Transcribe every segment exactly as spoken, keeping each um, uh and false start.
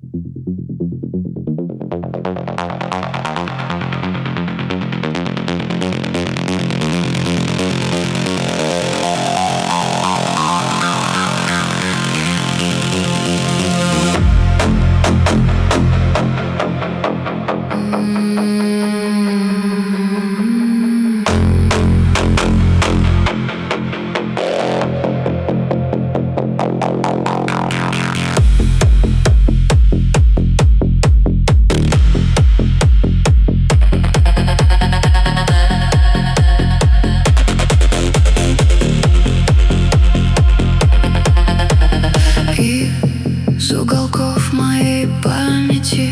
Из уголков моей памяти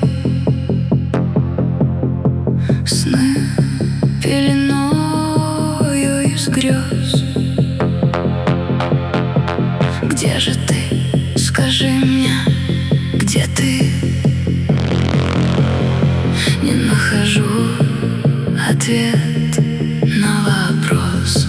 сны пеленою из грез. Где же ты? Скажи мне, где ты? Не нахожу ответ на вопрос.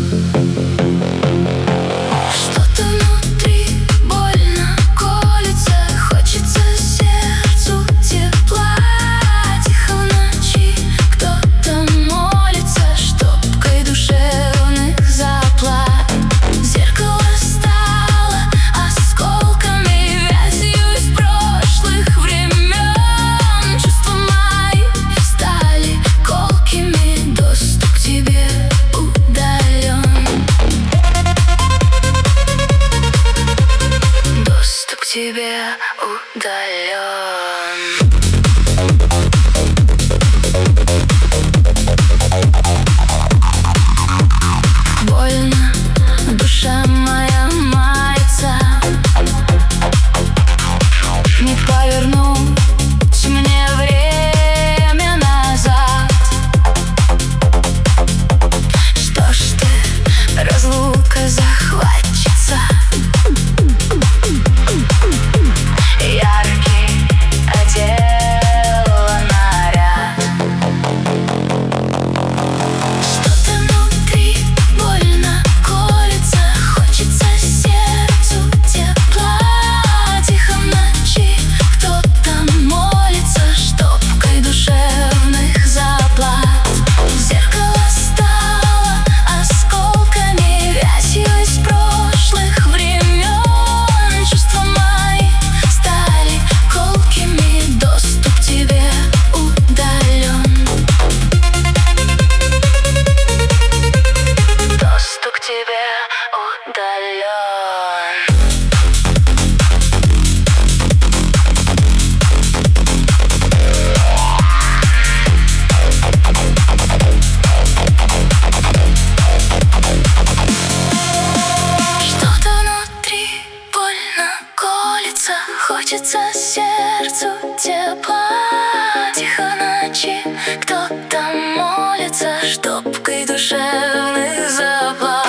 Что-то внутри больно колется, хочется сердцу тепла. Тихо в ночи кто-то молится, штопкой душевных заплат. Зеркало стало осколками, вязью из прошлых времен. Чувства мои стали колкими, доступ к тебе удален. Доступ к тебе удален. Больно, душа моя мается. Не повернуть мне время назад. Что ж ты, разлука захватчица? Яркий одела наряд. Что-то внутри больно колется, хочется сердцу тепла. Тихо в ночи кто-то молится, штопкой душевных заплат. Зеркало стало осколками, вязью из прошлых времен. Чувства мои стали колкими, доступ к тебе удален. Доступ к тебе удален. Что-то внутри больно колется, хочется сердцу тепла. Тихо в ночи кто-то молится, штопкой душевных заплат.